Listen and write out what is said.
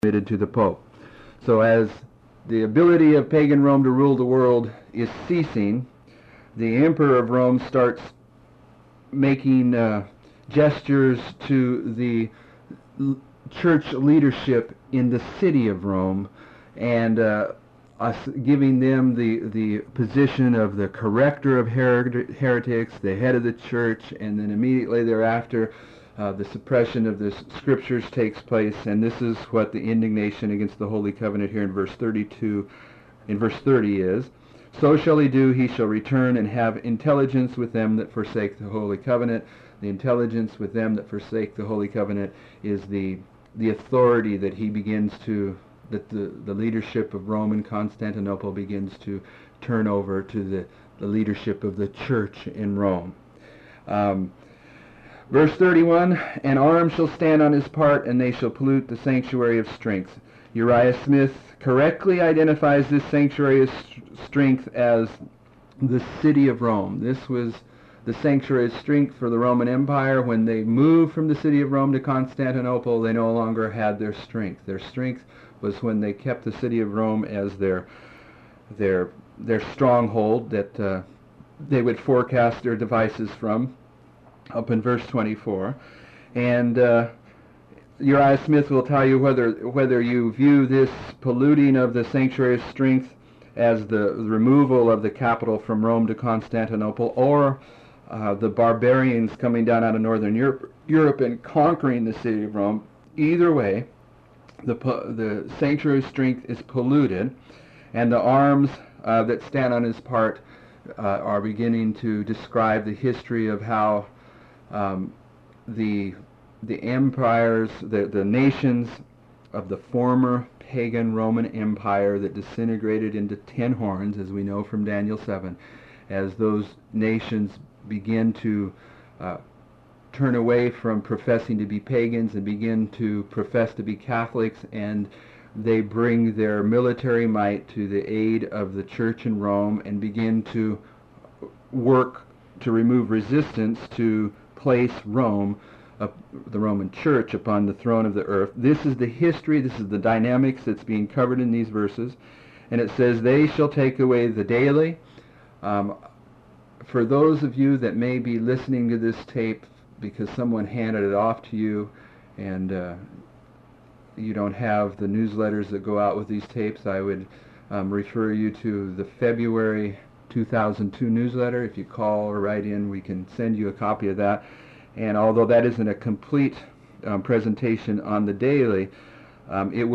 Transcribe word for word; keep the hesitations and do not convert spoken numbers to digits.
submitted to the Pope. So as the ability of pagan Rome to rule the world is ceasing, the Emperor of Rome starts making uh, gestures to the l- church leadership in the city of Rome, and uh, us giving them the, the position of the corrector of her- heretics, the head of the church, and then immediately thereafter uh, the suppression of the scriptures takes place, and this is what the indignation against the Holy Covenant here in verse thirty-two, in verse thirty is. So shall he do, he shall return and have intelligence with them that forsake the Holy Covenant. The intelligence with them that forsake the Holy Covenant is the the authority that he begins to, that the, the leadership of Rome and Constantinople begins to turn over to the, the leadership of the church in Rome. Um, verse thirty-one, an arm shall stand on his part, and they shall pollute the sanctuary of strength. Uriah Smith correctly identifies this sanctuary of strength as the city of Rome. This was the sanctuary of strength for the Roman Empire. When they moved from the city of Rome to Constantinople, they no longer had their strength. Their strength was when they kept the city of Rome as their their their stronghold that uh, they would forecast their devices from, up in verse twenty-four. And uh, Uriah Smith will tell you whether whether you view this polluting of the sanctuary of strength as the removal of the capital from Rome to Constantinople, or uh, the barbarians coming down out of northern Europe, Europe and conquering the city of Rome. Either way, the the sanctuary of strength is polluted, and the arms uh, that stand on his part uh, are beginning to describe the history of how um, the the empires, the, the nations of the former pagan Roman Empire that disintegrated into ten horns, as we know from Daniel seven, as those nations begin to uh, turn away from professing to be pagans and begin to profess to be Catholics, and they bring their military might to the aid of the church in Rome and begin to work to remove resistance to place Rome, Uh, the Roman Church, upon the throne of the earth. This is the history, this is the dynamics that's being covered in these verses. And it says, they shall take away the daily. Um, for those of you that may be listening to this tape because someone handed it off to you, and uh, you don't have the newsletters that go out with these tapes, I would um, refer you to the February two thousand two newsletter. If you call or write in, we can send you a copy of that. And although that isn't a complete um, presentation on the daily, um, it will